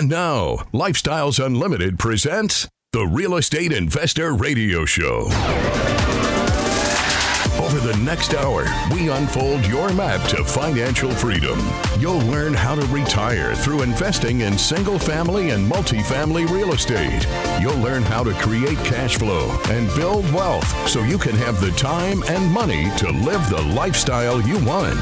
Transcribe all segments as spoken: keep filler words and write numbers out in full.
And now, Lifestyles Unlimited presents the Real Estate Investor Radio Show. Over the next hour, we unfold your map to financial freedom. You'll learn how to retire through investing in single-family and multifamily real estate. You'll learn how to create cash flow and build wealth so you can have the time and money to live the lifestyle you want.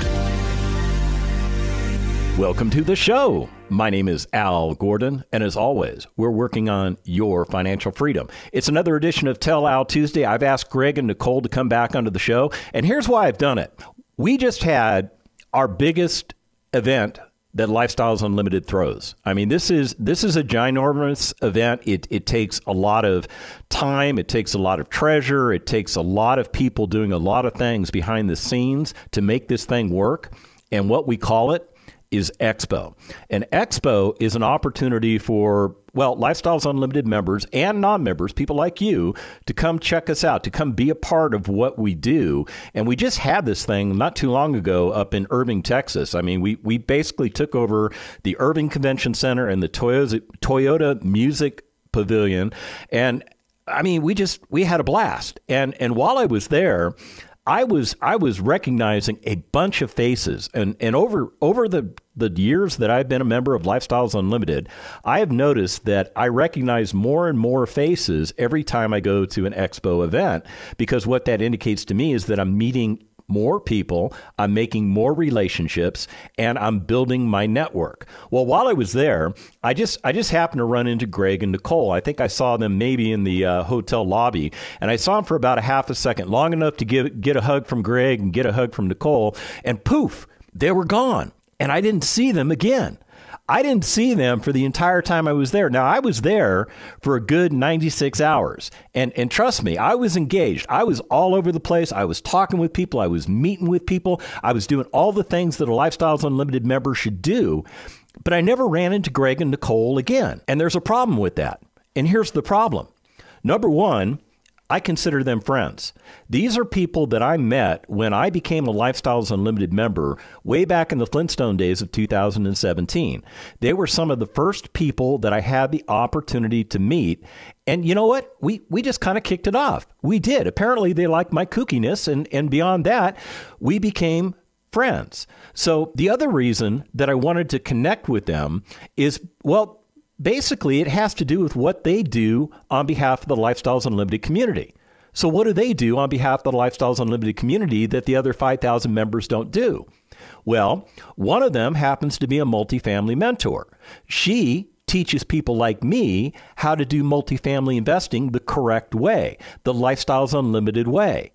Welcome to the show. My name is Al Gordon, and as always, we're working on your financial freedom. It's another edition of Tell Al Tuesday. I've asked Greg and Nicole to come back onto the show, and here's why I've done it. We just had our biggest event that Lifestyles Unlimited throws. I mean, this is this is a ginormous event. It it takes a lot of time. It takes a lot of treasure. It takes a lot of people doing a lot of things behind the scenes to make this thing work. And what we call it is Expo. And Expo is an opportunity for, well, Lifestyles Unlimited members and non-members, people like you, to come check us out, to come be a part of what we do. And we just had this thing not too long ago up in Irving, Texas. I mean, we we basically took over the Irving Convention Center and the Toyota, Toyota Music Pavilion. And I mean, we just, we had a blast. And and while I was there, I was I was recognizing a bunch of faces, and and over over the, the years that I've been a member of Lifestyles Unlimited, I have noticed that I recognize more and more faces every time I go to an Expo event, because what that indicates to me is that I'm meeting more people, I'm making more relationships, and I'm building my network. Well, while I was there, I just I just happened to run into Greg and Nicole. I think I saw them maybe in the uh, hotel lobby, and I saw them for about a half a second, long enough to give, get a hug from Greg and get a hug from Nicole, and poof, they were gone, and I didn't see them again. I didn't see them for the entire time I was there. Now, I was there for a good ninety-six hours. And and trust me, I was engaged. I was all over the place. I was talking with people. I was meeting with people. I was doing all the things that a Lifestyles Unlimited member should do. But I never ran into Greg and Nicole again. And there's a problem with that. And here's the problem. Number one, I consider them friends. These are people that I met when I became a Lifestyles Unlimited member way back in the Flintstone days of two thousand seventeen. They were some of the first people that I had the opportunity to meet. And you know what? We we just kind of kicked it off. We did. Apparently, they liked my kookiness. And, and beyond that, we became friends. So the other reason that I wanted to connect with them is, well, basically, it has to do with what they do on behalf of the Lifestyles Unlimited community. So what do they do on behalf of the Lifestyles Unlimited community that the other five thousand members don't do? Well, one of them happens to be a multifamily mentor. She teaches people like me how to do multifamily investing the correct way, the Lifestyles Unlimited way.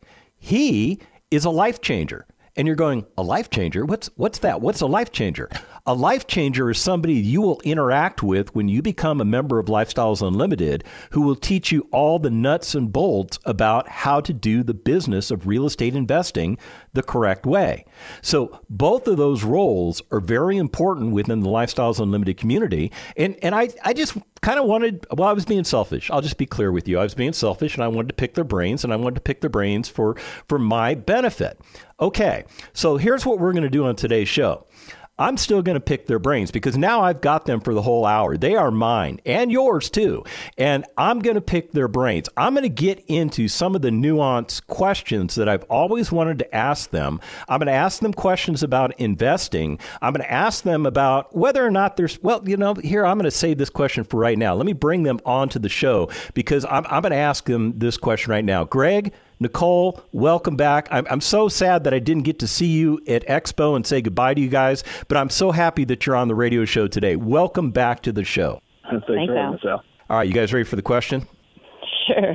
He is a life changer. And you're going, a life changer? What's what's that? What's a life changer? A life changer is somebody you will interact with when you become a member of Lifestyles Unlimited, who will teach you all the nuts and bolts about how to do the business of real estate investing the correct way. So both of those roles are very important within the Lifestyles Unlimited community. And and I, I just kind of wanted, well, I was being selfish. I'll just be clear with you. I was being selfish, and I wanted to pick their brains, and I wanted to pick their brains for, for my benefit. Okay, so here's what we're going to do on today's show. I'm still going to pick their brains because now I've got them for the whole hour. They are mine and yours too. And I'm going to pick their brains. I'm going to get into some of the nuanced questions that I've always wanted to ask them. I'm going to ask them questions about investing. I'm going to ask them about whether or not there's, well, you know, here, I'm going to save this question for right now. Let me bring them onto the show because I'm, I'm going to ask them this question right now. Greg, Nicole, welcome back. I'm, I'm so sad that I didn't get to see you at Expo and say goodbye to you guys, but I'm so happy that you're on the radio show today. Welcome back to the show. Thanks, Thanks Al. Al. All right, you guys ready for the question? Sure.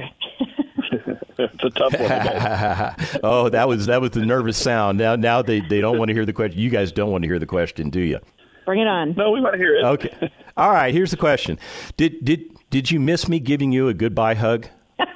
It's a tough one. Oh, that was that was the nervous sound. Now, now they, they don't want to hear the question. You guys don't want to hear the question, do you? Bring it on. No, we want to hear it. Okay. All right, here's the question. Did did did you miss me giving you a goodbye hug?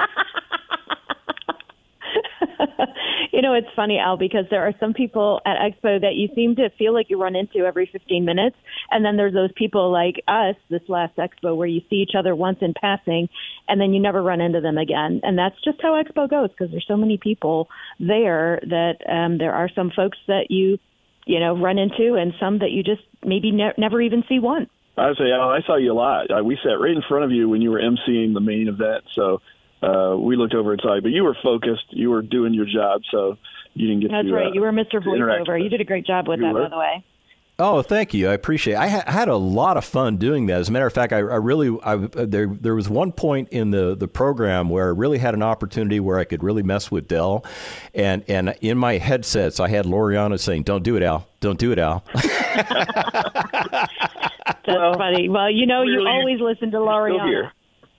You know, it's funny, Al, because there are some people at Expo that you seem to feel like you run into every fifteen minutes. And then there's those people like us this last Expo where you see each other once in passing and then you never run into them again. And that's just how Expo goes because there's so many people there that um, there are some folks that you, you know, run into and some that you just maybe ne- never even see once. I say, Al, I saw you a lot. Uh, we sat right in front of you when you were emceeing the main event. So uh, we looked over and saw you, but you were focused. You were doing your job, so you didn't get That's to. That's right. Uh, you were Mister Voiceover. You did a great job with you that, were? by the way. Oh, thank you. I appreciate it. I ha- had a lot of fun doing that. As a matter of fact, I, I really I, there there was one point in the, the program where I really had an opportunity where I could really mess with Del, and and in my headsets I had Loriana saying, "Don't do it, Al. Don't do it, Al." That's well, funny. Well, you know, really, you always listen to Loriana.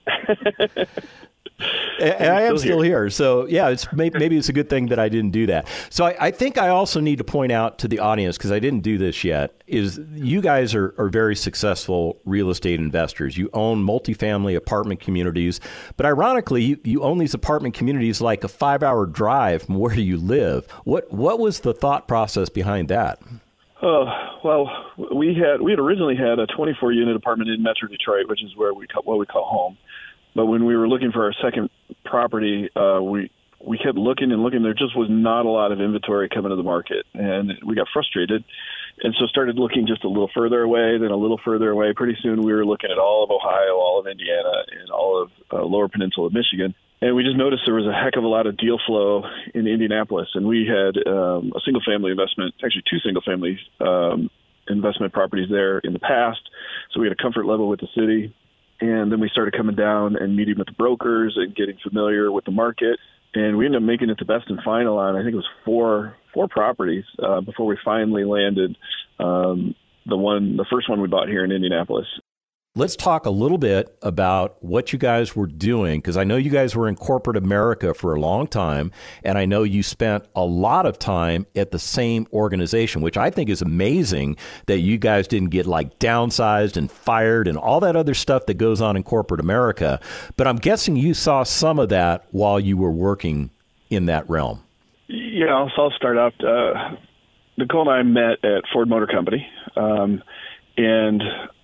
And I am still here. So, yeah, it's maybe, maybe it's a good thing that I didn't do that. So I, I think I also need to point out to the audience, because I didn't do this yet, is you guys are, are very successful real estate investors. You own multifamily apartment communities. But ironically, you, you own these apartment communities like a five-hour drive from where you live. What what was the thought process behind that? Oh, well, we had we had originally had a twenty-four unit apartment in Metro Detroit, which is where we call, what we call home. But when we were looking for our second property, uh, we we kept looking and looking. There just was not a lot of inventory coming to the market, and we got frustrated, and so started looking just a little further away, then a little further away. Pretty soon, we were looking at all of Ohio, all of Indiana, and all of uh, Lower Peninsula of Michigan, and we just noticed there was a heck of a lot of deal flow in Indianapolis, and we had um, a single-family investment, actually two single-family um, investment properties there in the past, so we had a comfort level with the city. And then we started coming down and meeting with the brokers and getting familiar with the market. And we ended up making it to best and final on, I think it was four four properties uh, before we finally landed um, the one, the first one we bought here in Indianapolis. Let's talk a little bit about what you guys were doing, because I know you guys were in corporate America for a long time, and I know you spent a lot of time at the same organization, which I think is amazing that you guys didn't get like downsized and fired and all that other stuff that goes on in corporate America. But I'm guessing you saw some of that while you were working in that realm. Yeah, so I'll start out. Uh, Nicole and I met at Ford Motor Company, um, and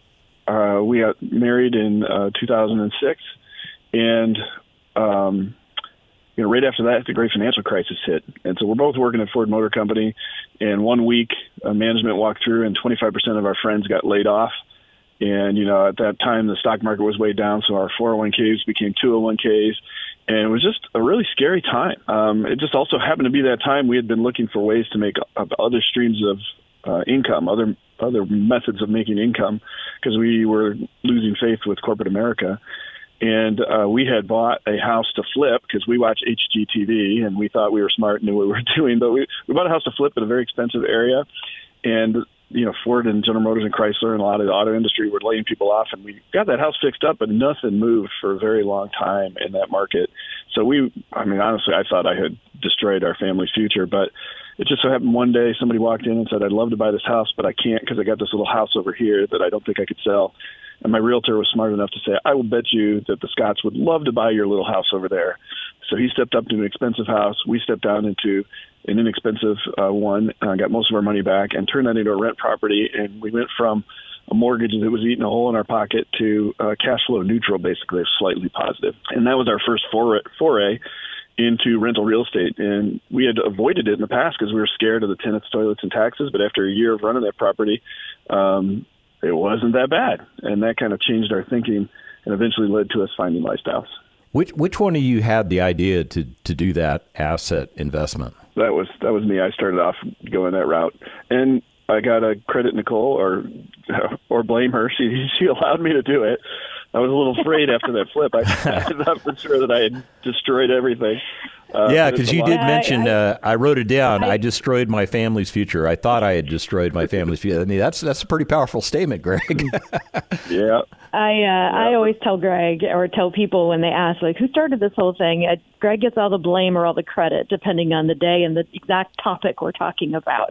Uh, we got married in uh, two thousand six, and um, you know, right after that, the great financial crisis hit. And so we're both working at Ford Motor Company, and one week, uh, management walked through, and twenty-five percent of our friends got laid off. And, you know, at that time, the stock market was way down, so our four oh one k's became two oh one k's, and it was just a really scary time. Um, it just also happened to be that time we had been looking for ways to make uh, other streams of uh, income, other other methods of making income, because we were losing faith with corporate America. And uh, we had bought a house to flip because we watch H G T V and we thought we were smart and knew what we were doing. But we, we bought a house to flip in a very expensive area. And, you know, Ford and General Motors and Chrysler and a lot of the auto industry were laying people off. And we got that house fixed up, but nothing moved for a very long time in that market. So we, I mean, honestly, I thought I had destroyed our family's future. But it just so happened one day somebody walked in and said, I'd love to buy this house, but I can't because I got this little house over here that I don't think I could sell. And my realtor was smart enough to say, I will bet you that the Scotts would love to buy your little house over there. So he stepped up to an expensive house. We stepped down into an inexpensive uh, one, uh, got most of our money back, and turned that into a rent property. And we went from a mortgage that was eating a hole in our pocket to uh, cash flow neutral, basically, slightly positive. And that was our first foray, foray into rental real estate. And we had avoided it in the past because we were scared of the tenants, toilets, and taxes. But after a year of running that property, um, it wasn't that bad. And that kind of changed our thinking and eventually led to us finding Lifestyles. Which which one of you had the idea to, to do that asset investment? That was that was me. I started off going that route. And I got to credit Nicole or or blame her. She she allowed me to do it. I was a little afraid after that flip. I, I thought for sure that I had destroyed everything. Uh, yeah, because you did I, mention, I, uh, I wrote it down, I, I destroyed my family's future. I thought I had destroyed my family's future. I mean, that's that's a pretty powerful statement, Greg. Yeah. I uh, yeah. I always tell Greg or tell people when they ask, like, who started this whole thing? Uh, Greg gets all the blame or all the credit, depending on the day and the exact topic we're talking about.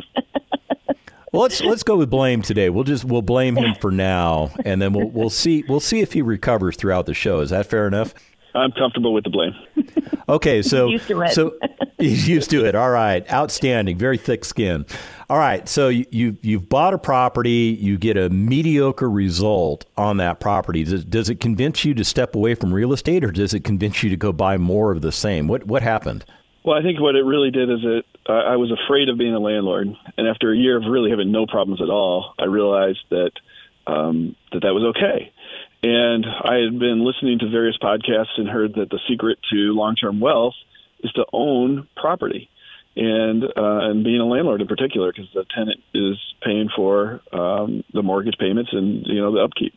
Well, let's let's go with blame today. We'll just we'll blame him for now, and then we'll we'll see we'll see if he recovers throughout the show. Is that fair enough? I'm comfortable with the blame. Okay, so He's used to it. so he's used to it. All right, outstanding, very thick skin. All right, so you, you you've bought a property, you get a mediocre result on that property. Does, does it convince you to step away from real estate, or does it convince you to go buy more of the same? What what happened? Well, I think what it really did is it. Uh, I was afraid of being a landlord, and after a year of really having no problems at all, I realized that um, that that was okay. And I had been listening to various podcasts and heard that the secret to long-term wealth is to own property, and uh, and being a landlord in particular, because the tenant is paying for um, the mortgage payments and, you know, the upkeep.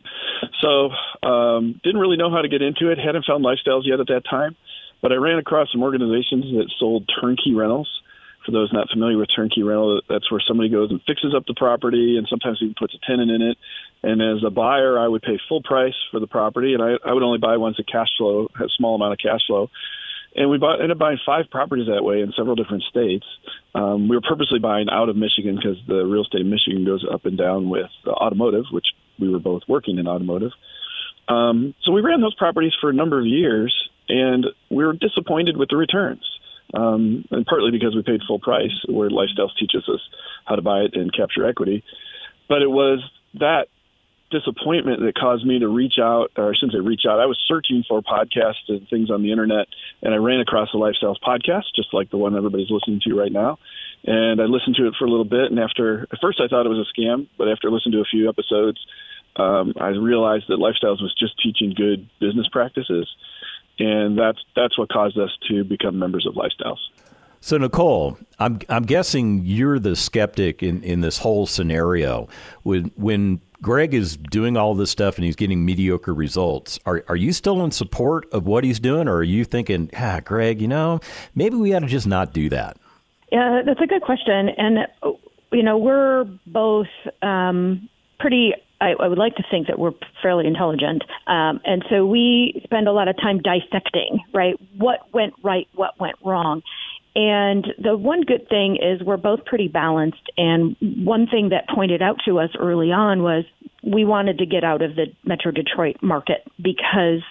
So um, didn't really know how to get into it. Hadn't found Lifestyles yet at that time, but I ran across some organizations that sold turnkey rentals. For those not familiar with turnkey rental, that's where somebody goes and fixes up the property and sometimes even puts a tenant in it. And as a buyer, I would pay full price for the property, and I, I would only buy ones that cash flow, have a small amount of cash flow. And we bought, ended up buying five properties that way in several different states. Um, we were purposely buying out of Michigan because the real estate in Michigan goes up and down with uh, automotive, which we were both working in automotive. Um, so we ran those properties for a number of years, and we were disappointed with the returns. Um, and partly because we paid full price, where Lifestyles teaches us how to buy it and capture equity. But it was that disappointment that caused me to reach out, or I shouldn't say reach out. I was searching for podcasts and things on the internet, and I ran across the Lifestyles podcast, just like the one everybody's listening to right now. And I listened to it for a little bit, and after, at first I thought it was a scam, but after listening to a few episodes, um, I realized that Lifestyles was just teaching good business practices. And that's that's what caused us to become members of Lifestyles. So, Nicole, I'm I'm guessing you're the skeptic in, in this whole scenario. When when Greg is doing all this stuff and he's getting mediocre results, are are you still in support of what he's doing, or are you thinking, ah, Greg, you know, maybe we ought to just not do that? Yeah, that's a good question. And, you know, we're both um, pretty I, I would like to think that we're fairly intelligent. Um, and so we spend a lot of time dissecting, right? What went right, what went wrong. And the one good thing is we're both pretty balanced. And one thing that pointed out to us early on was we wanted to get out of the Metro Detroit market because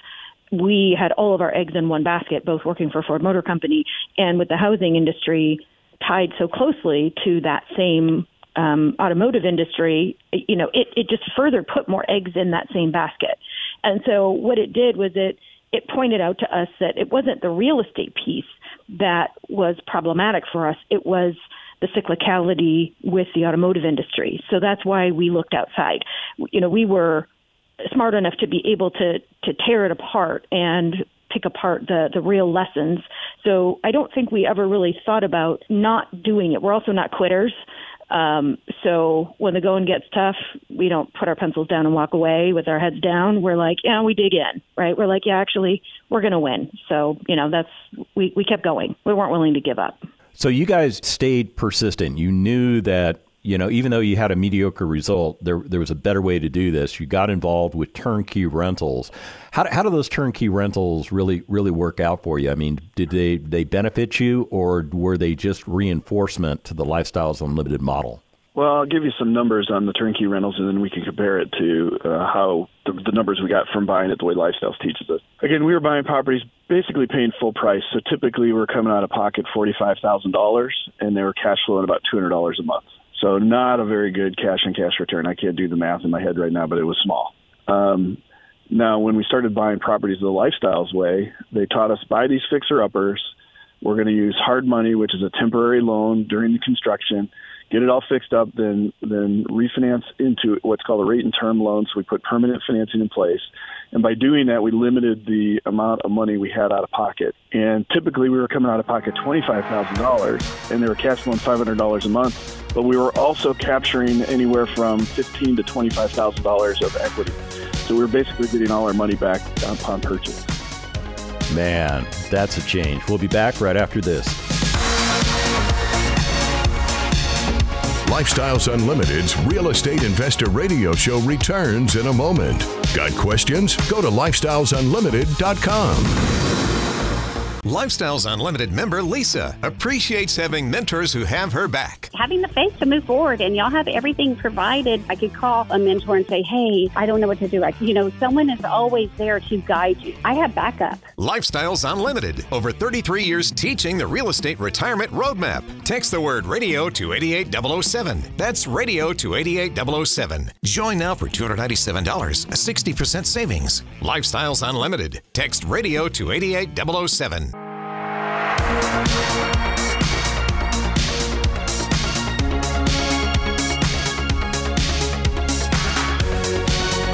we had all of our eggs in one basket, both working for Ford Motor Company and with the housing industry tied so closely to that same Um, automotive industry, you know, it, it just further put more eggs in that same basket. And so what it did was it, it pointed out to us that it wasn't the real estate piece that was problematic for us. It was the cyclicality with the automotive industry. So that's why we looked outside. You know, we were smart enough to be able to, to tear it apart and pick apart the, the real lessons. So I don't think we ever really thought about not doing it. We're also not quitters. Um, so when the going gets tough, we don't put our pencils down and walk away with our heads down. We're like, yeah, we dig in, right? We're like, yeah, actually, we're going to win. So, you know, that's, we, we kept going. We weren't willing to give up. So you guys stayed persistent. You knew that, you know, even though you had a mediocre result, there there was a better way to do this. You got involved with turnkey rentals. How do, how do those turnkey rentals really really work out for you? I mean, did they, they benefit you, or were they just reinforcement to the Lifestyles Unlimited model? Well, I'll give you some numbers on the turnkey rentals, and then we can compare it to uh, how the, the numbers we got from buying it the way Lifestyles teaches us. Again, we were buying properties basically paying full price. So typically we're coming out of pocket forty-five thousand dollars, and they were cash flowing about two hundred dollars a month. So not a very good cash-on-cash return. I can't do the math in my head right now, but it was small. Um, now, when we started buying properties the Lifestyles way, they taught us buy these fixer-uppers. We're going to use hard money, which is a temporary loan during the construction, get it all fixed up, then then refinance into what's called a rate and term loan. So we put permanent financing in place. And by doing that, we limited the amount of money we had out of pocket. And typically we were coming out of pocket twenty-five thousand dollars, and they were cash flowing five hundred dollars a month. But we were also capturing anywhere from fifteen thousand dollars to twenty-five thousand dollars of equity. So we were basically getting all our money back upon purchase. Man, that's a change. We'll be back right after this. Lifestyles Unlimited's Real Estate Investor Radio Show returns in a moment. Got questions? Go to lifestyles unlimited dot com. Lifestyles Unlimited member Lisa appreciates having mentors who have her back. Having the faith to move forward, and y'all have everything provided. I could call a mentor and say, hey, I don't know what to do. I, you know, someone is always there to guide you. I have backup. Lifestyles Unlimited, over thirty-three years teaching the real estate retirement roadmap. Text the word radio to eight eight zero zero seven. That's radio to eight eight zero zero seven. Join now for two hundred ninety-seven dollars, a sixty percent savings. Lifestyles Unlimited. Text radio to eight eight zero zero seven.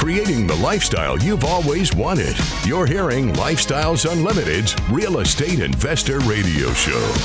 creating the lifestyle you've always wanted. You're hearing Lifestyles Unlimited's Real Estate Investor Radio Show.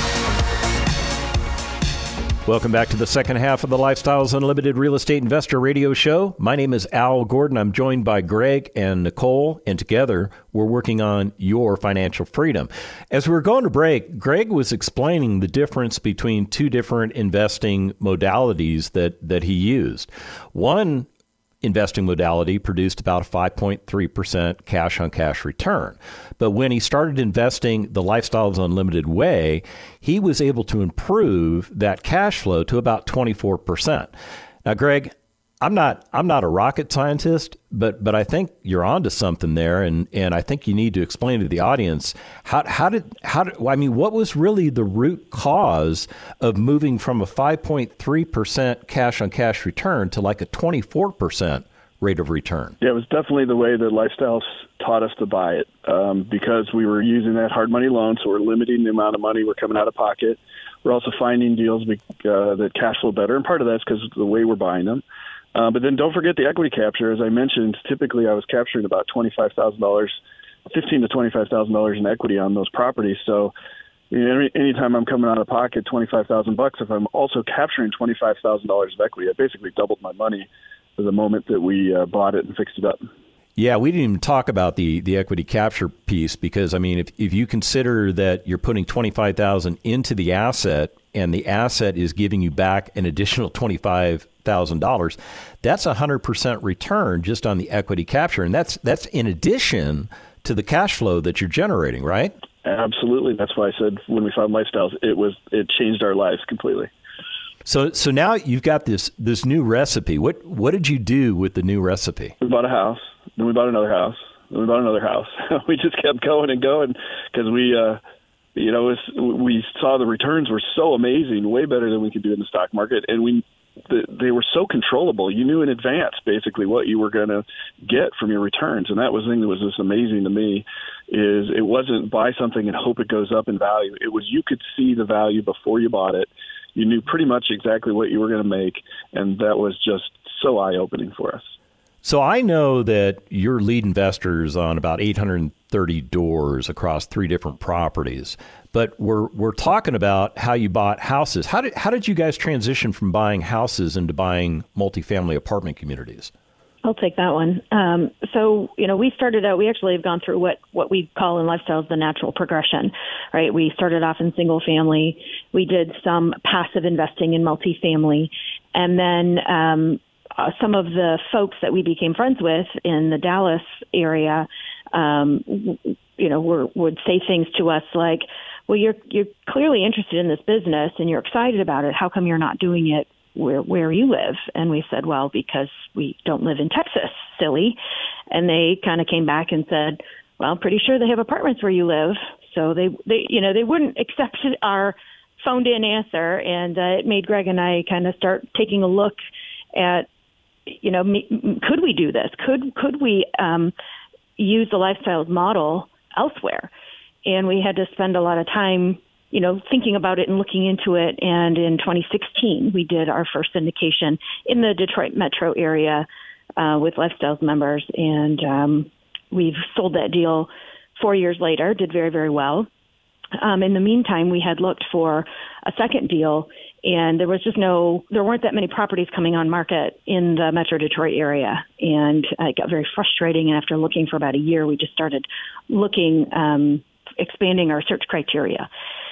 Welcome back to the second half of the Lifestyles Unlimited Real Estate Investor Radio Show. My name is Al Gordon. I'm joined by Greg and Nicole, and together we're working on your financial freedom. As we were going to break, Greg was explaining the difference between two different investing modalities that, that he used. One investing modality produced about a five point three percent cash-on-cash return. But when he started investing the Lifestyles Unlimited way, he was able to improve that cash flow to about twenty-four percent. Now, Greg, I'm not I'm not a rocket scientist, but but I think you're onto something there, and, and I think you need to explain to the audience how how did how did I mean what was really the root cause of moving from a five point three percent cash on cash return to like a twenty-four percent rate of return? Yeah, it was definitely the way that Lifestyles taught us to buy it, um, because we were using that hard money loan, so we're limiting the amount of money we're coming out of pocket. We're also finding deals uh, that cash flow better, and part of that's because of the way we're buying them. Uh, but then don't forget the equity capture. As I mentioned, typically I was capturing about twenty-five thousand dollars, fifteen thousand to twenty-five thousand dollars in equity on those properties. So you know, any, anytime I'm coming out of pocket twenty-five thousand bucks, if I'm also capturing twenty-five thousand dollars of equity, I basically doubled my money for the moment that we uh, bought it and fixed it up. Yeah, we didn't even talk about the, the equity capture piece because, I mean, if, if you consider that you're putting twenty-five thousand dollars into the asset and the asset is giving you back an additional twenty-five thousand dollars, that's a one hundred percent return just on the equity capture. And that's that's in addition to the cash flow that you're generating, right? Absolutely. That's why I said when we found Lifestyles, it was it changed our lives completely. So so now you've got this this new recipe. What what did you do with the new recipe? We bought a house, then we bought another house, then we bought another house. We just kept going and going because we, uh, you know, it was, we saw the returns were so amazing, way better than we could do in the stock market, and we the, they were so controllable. You knew in advance basically what you were going to get from your returns, and that was the thing that was just amazing to me. Is it wasn't buy something and hope it goes up in value. It was you could see the value before you bought it. You knew pretty much exactly what you were going to make, and that was just so eye-opening for us. So I know that you're lead investors on about eight hundred thirty doors across three different properties, but we're we're talking about how you bought houses. How did how did you guys transition from buying houses into buying multifamily apartment communities? I'll take that one. Um, so, you know, we started out, we actually have gone through what, what we call in Lifestyles the natural progression, right? We started off in single family. We did some passive investing in multifamily. And then um, uh, some of the folks that we became friends with in the Dallas area, um, you know, were, would say things to us like, well, you're, you're clearly interested in this business and you're excited about it. How come you're not doing it where where you live? And we said, well, because we don't live in Texas, silly. And they kind of came back and said, well, I'm pretty sure they have apartments where you live. So they, they you know, they wouldn't accept our phoned in answer. And uh, it made Greg and I kind of start taking a look at, you know, me, could we do this? Could, could we um, use the Lifestyles model elsewhere? And we had to spend a lot of time you know, thinking about it and looking into it. And in twenty sixteen, we did our first syndication in the Detroit metro area uh, with Lifestyles members. And um, we've sold that deal four years later, did very, very well. Um, in the meantime, we had looked for a second deal, and there was just no, there weren't that many properties coming on market in the metro Detroit area. And uh, it got very frustrating. And after looking for about a year, we just started looking, um, expanding our search criteria.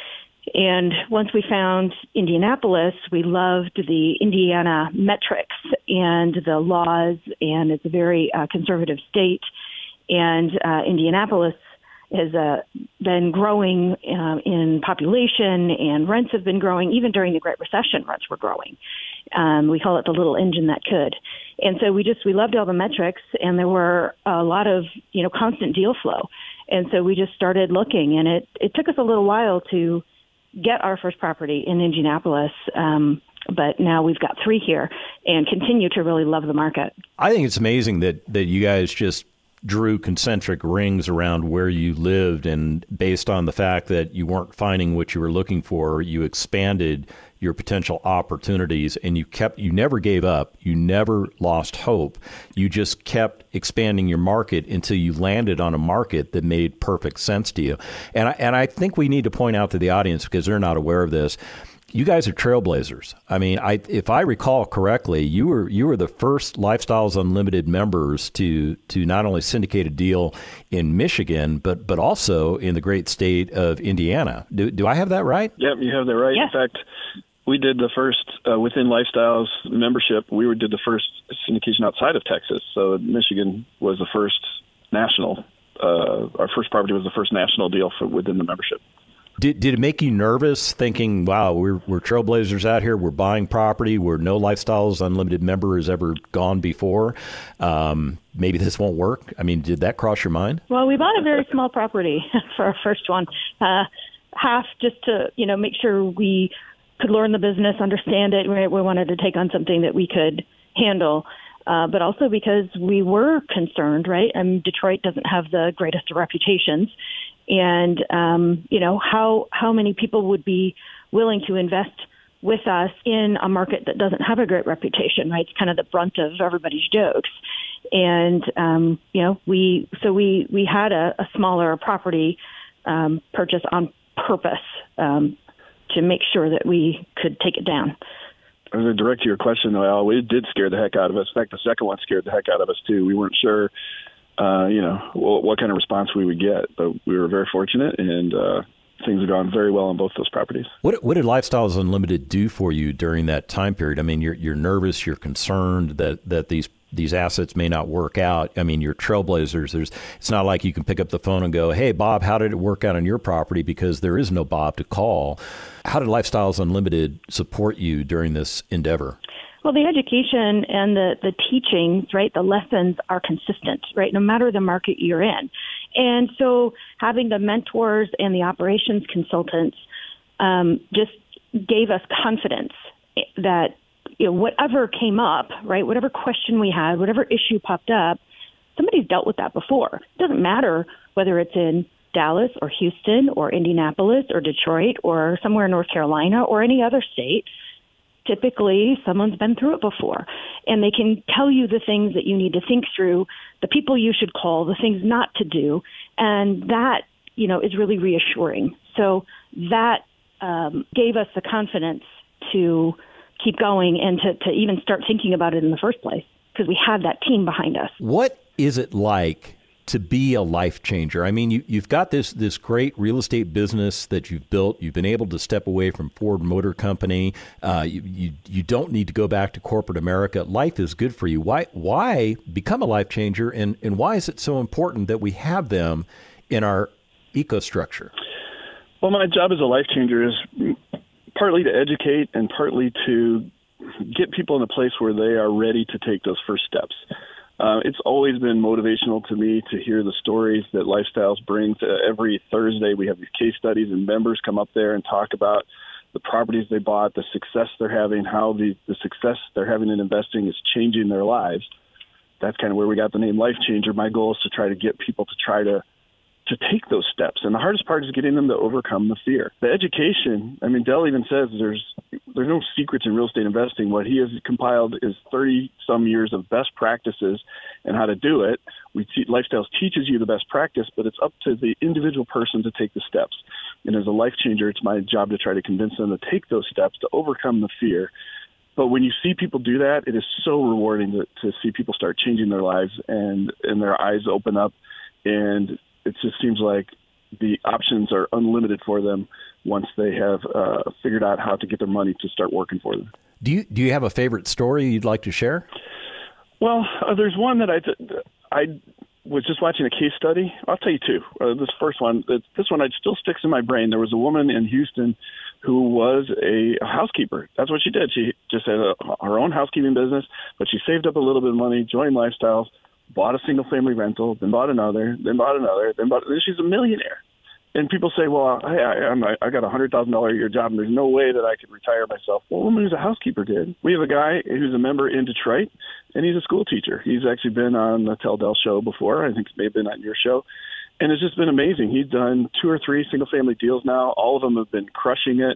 And once we found Indianapolis, we loved the Indiana metrics and the laws, and it's a very uh, conservative state. And uh, Indianapolis has uh, been growing uh, in population, and rents have been growing. Even during the Great Recession, rents were growing. Um, we call it the little engine that could. And so we just, we loved all the metrics, and there were a lot of, you know, constant deal flow. And so we just started looking, and it, it took us a little while to get our first property in Indianapolis, um, but now we've got three here and continue to really love the market. I think it's amazing that, that you guys just drew concentric rings around where you lived, and based on the fact that you weren't finding what you were looking for, you expanded your potential opportunities, and you kept, you never gave up. You never lost hope. You just kept expanding your market until you landed on a market that made perfect sense to you. And I, and I think we need to point out to the audience, because they're not aware of this, you guys are trailblazers. I mean, I, if I recall correctly, you were you were the first Lifestyles Unlimited members to to not only syndicate a deal in Michigan, but but also in the great state of Indiana. Do do I have that right? Yep, you have that right. Yeah. In fact, we did the first uh, within Lifestyles membership. We did the first syndication outside of Texas. So Michigan was the first national. Uh, our first property was the first national deal for within the membership. Did did it make you nervous thinking, wow, we're we're trailblazers out here, we're buying property where no Lifestyles Unlimited member has ever gone before? Um, maybe this won't work. I mean, did that cross your mind? Well, we bought a very small property for our first one, uh, half just to, you know, make sure we could learn the business, understand it. We, we wanted to take on something that we could handle. Uh, but also because we were concerned, right? I mean, Detroit doesn't have the greatest of reputations. And, um, you know, how how many people would be willing to invest with us in a market that doesn't have a great reputation, right? It's kind of the brunt of everybody's jokes. And, um, you know, we so we, we had a, a smaller property um, purchase on purpose um, to make sure that we could take it down. As a direct to your question, Al, it did scare the heck out of us. In fact, the second one scared the heck out of us, too. We weren't sure, uh, you know, what, what kind of response we would get. But we were very fortunate, and uh, things have gone very well on both those properties. What what did Lifestyles Unlimited do for you during that time period? I mean, you're you're nervous, you're concerned that, that these these assets may not work out. I mean, you're trailblazers. There's, it's not like you can pick up the phone and go, hey, Bob, how did it work out on your property? Because there is no Bob to call. How did Lifestyles Unlimited support you during this endeavor? Well, the education and the, the teachings, right, the lessons are consistent, right, no matter the market you're in. And so having the mentors and the operations consultants um, just gave us confidence that, you know, whatever came up, right, whatever question we had, whatever issue popped up, somebody's dealt with that before. It doesn't matter whether it's in Dallas or Houston or Indianapolis or Detroit or somewhere in North Carolina or any other state. Typically, someone's been through it before, and they can tell you the things that you need to think through, the people you should call, the things not to do, and that, you know, is really reassuring. So that um, gave us the confidence to keep going and to, to even start thinking about it in the first place, because we had that team behind us. What is it like to be a life changer? I mean, you, you've got this this great real estate business that you've built. You've been able to step away from Ford Motor Company. Uh, you, you you don't need to go back to corporate America. Life is good for you. Why why become a life changer, and, and why is it so important that we have them in our ecostructure? Well, my job as a life changer is partly to educate and partly to get people in a place where they are ready to take those first steps. Uh, it's always been motivational to me to hear the stories that Lifestyles brings. Uh, every Thursday we have these case studies, and members come up there and talk about the properties they bought, the success they're having, how the, the success they're having in investing is changing their lives. That's kind of where we got the name Life Changer. My goal is to try to get people to try to to take those steps. And the hardest part is getting them to overcome the fear. The education, I mean, Dell even says there's there's no secrets in real estate investing. What he has compiled is thirty-some years of best practices and how to do it. We te- Lifestyles teaches you the best practice, but it's up to the individual person to take the steps. And as a life changer, it's my job to try to convince them to take those steps to overcome the fear. But when you see people do that, it is so rewarding to, to see people start changing their lives and, and their eyes open up, and it just seems like the options are unlimited for them once they have uh, figured out how to get their money to start working for them. Do you do you have a favorite story you'd like to share? Well, uh, there's one that I th- I was just watching a case study. I'll tell you two. Uh, this first one, this one, it still sticks in my brain. There was a woman in Houston who was a housekeeper. That's what she did. She just had a, her own housekeeping business, but she saved up a little bit of money, joined Lifestyles, bought a single-family rental, then bought another, then bought another, then bought. Then she's a millionaire. And people say, "Well, hey, I, I'm, I got a hundred thousand dollar a year job, and there's no way that I could retire myself." Well, a woman who's a housekeeper did. We have a guy who's a member in Detroit, and he's a school teacher. He's actually been on the Tell Dell show before. I think he may have been on your show, and it's just been amazing. He's done two or three single-family deals now. All of them have been crushing it.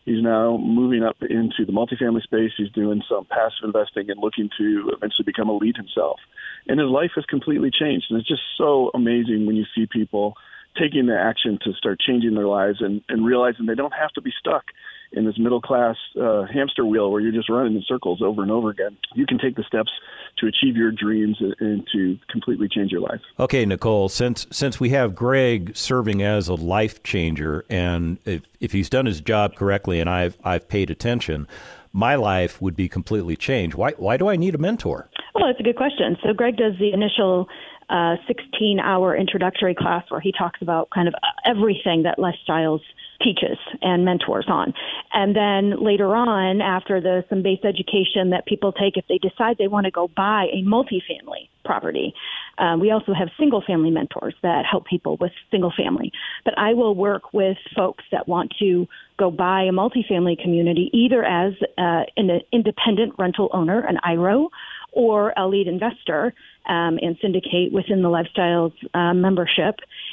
He's now moving up into the multifamily space. He's doing some passive investing and looking to eventually become a lead himself. And his life has completely changed. And it's just so amazing when you see people taking the action to start changing their lives and, and realizing they don't have to be stuck in this middle-class uh, hamster wheel where you're just running in circles over and over again. You can take the steps to achieve your dreams and, and to completely change your life. Okay, Nicole, since since we have Greg serving as a life changer, and if, if he's done his job correctly and I've I've paid attention, my life would be completely changed. Why why do I need a mentor? Well, that's a good question. So Greg does the initial uh, sixteen-hour introductory class where he talks about kind of everything that Lifestyles teaches and mentors on. And then later on, after the some base education that people take if they decide they want to go buy a multifamily property, um, we also have single-family mentors that help people with single-family. But I will work with folks that want to go buy a multifamily community either as uh, an independent rental owner, an I R O, or a lead investor um, and syndicate within the Lifestyles uh, membership,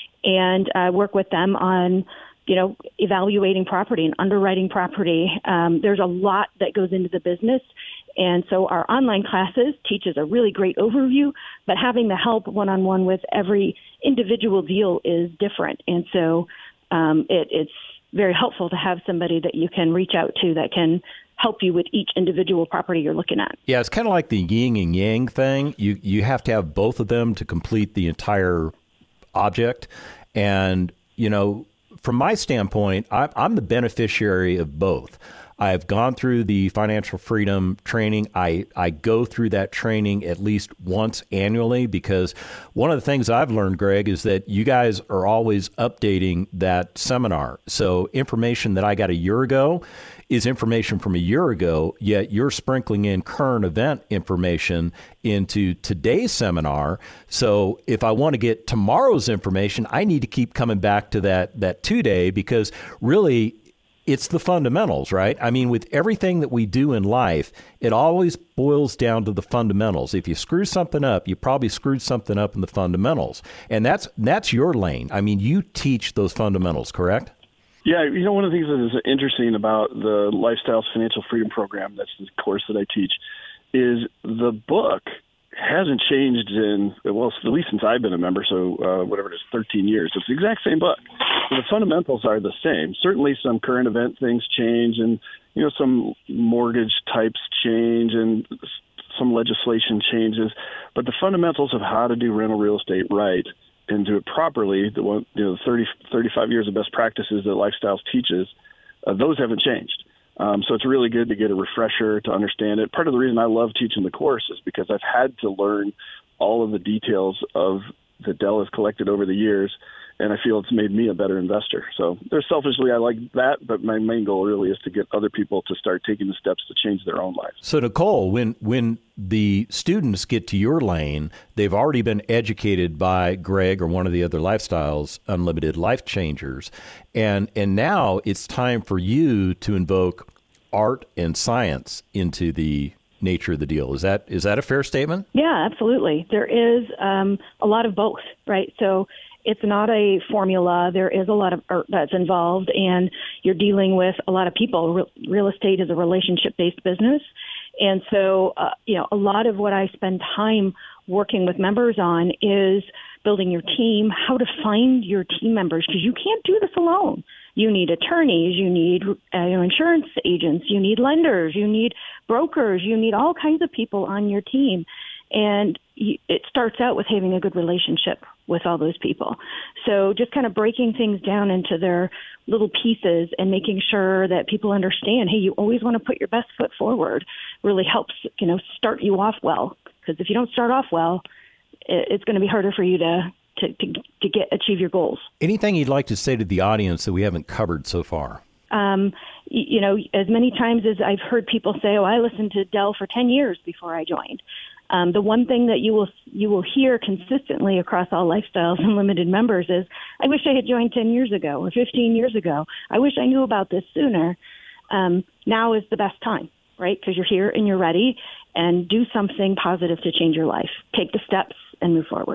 and uh, work with them on you know, evaluating property and underwriting property. Um, there's a lot that goes into the business. And so our online classes teaches a really great overview, but having the help one-on-one with every individual deal is different. And so um, it, it's very helpful to have somebody that you can reach out to that can help you with each individual property you're looking at. Yeah, it's kind of like the yin and yang thing. You you have to have both of them to complete the entire object. And, you know, from my standpoint, I'm the beneficiary of both. I've gone through the financial freedom training. I, I go through that training at least once annually because one of the things I've learned, Greg, is that you guys are always updating that seminar. So information that I got a year ago is information from a year ago, yet you're sprinkling in current event information into today's seminar. So if I want to get tomorrow's information, I need to keep coming back to that that two-day because really it's the fundamentals, right? I mean, with everything that we do in life, it always boils down to the fundamentals. If you screw something up, you probably screwed something up in the fundamentals. And that's that's your lane. I mean, you teach those fundamentals, correct? Yeah, you know, one of the things that is interesting about the Lifestyles Financial Freedom Program, that's the course that I teach, is the book hasn't changed in, well, at least since I've been a member, so uh, whatever it is, thirteen years. It's the exact same book. So the fundamentals are the same. Certainly some current event things change and, you know, some mortgage types change and some legislation changes, but the fundamentals of how to do rental real estate right and do it properly, the one, you know, thirty, thirty-five years of best practices that Lifestyles teaches, uh, those haven't changed. Um, so it's really good to get a refresher to understand it. Part of the reason I love teaching the course is because I've had to learn all of the details of that Dell has collected over the years, and I feel it's made me a better investor. So there's selfishly, I like that, but my main goal really is to get other people to start taking the steps to change their own lives. So Nicole, when when the students get to your lane, they've already been educated by Greg or one of the other Lifestyles Unlimited Life Changers, and and now it's time for you to invoke art and science into the nature of the deal. Is that is that a fair statement? Yeah, absolutely. There is um, a lot of both, right? So it's not a formula. There is a lot of art that's involved, and you're dealing with a lot of people. Real, real estate is a relationship-based business. And so, uh, you know, a lot of what I spend time working with members on is building your team, how to find your team members, because you can't do this alone. You need attorneys, you need uh, you know, insurance agents, you need lenders, you need brokers, you need all kinds of people on your team. And you, it starts out with having a good relationship with all those people. So just kind of breaking things down into their little pieces and making sure that people understand, hey, you always want to put your best foot forward really helps, you know, start you off well. Because if you don't start off well, it, it's going to be harder for you to, to, to, to get achieve your goals. Anything you'd like to say to the audience that we haven't covered so far? Um, you know, as many times as I've heard people say, oh, I listened to Dell for ten years before I joined. Um, the one thing that you will you will hear consistently across all Lifestyles Unlimited members is, I wish I had joined ten years ago or fifteen years ago. I wish I knew about this sooner. Um, now is the best time, right? Because you're here and you're ready, and do something positive to change your life. Take the steps and move forward.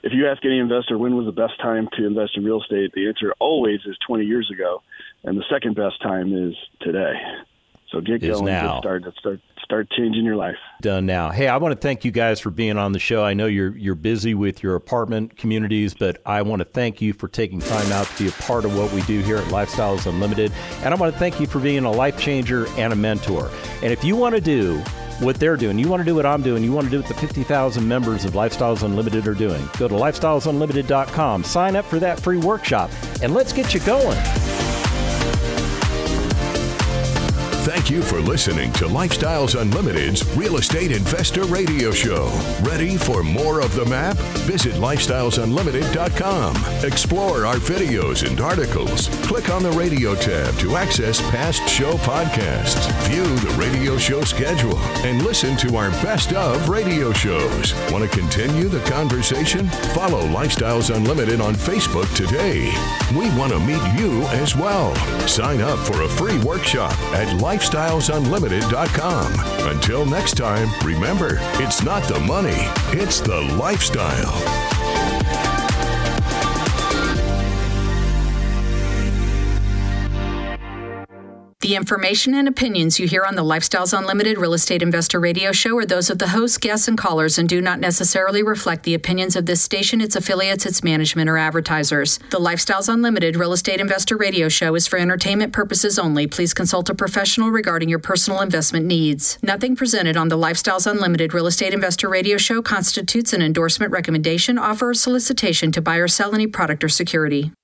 if you ask any investor when was the best time to invest in real estate, the answer always is twenty years ago, and the second best time is today. So get is going, now. get started, start start changing your life. Done now. Hey, I want to thank you guys for being on the show. I know you're you're busy with your apartment communities, but I want to thank you for taking time out to be a part of what we do here at Lifestyles Unlimited. And I want to thank you for being a life changer and a mentor. And if you want to do what they're doing, you want to do what I'm doing, you want to do what the fifty thousand members of Lifestyles Unlimited are doing, go to lifestyles unlimited dot com, sign up for that free workshop, and let's get you going. Thank you for listening to Lifestyles Unlimited's Real Estate Investor Radio Show. Ready for more of the map? Visit lifestyles unlimited dot com. Explore our videos and articles. Click on the radio tab to access past show podcasts. View the radio show schedule and listen to our best of radio shows. Want to continue the conversation? Follow Lifestyles Unlimited on Facebook today. We want to meet you as well. Sign up for a free workshop at lifestyles unlimited dot com. Until next time, remember, it's not the money, it's the lifestyle. The information and opinions you hear on the Lifestyles Unlimited Real Estate Investor Radio Show are those of the hosts, guests, and callers and do not necessarily reflect the opinions of this station, its affiliates, its management, or advertisers. The Lifestyles Unlimited Real Estate Investor Radio Show is for entertainment purposes only. Please consult a professional regarding your personal investment needs. Nothing presented on the Lifestyles Unlimited Real Estate Investor Radio Show constitutes an endorsement, recommendation, offer, or solicitation to buy or sell any product or security.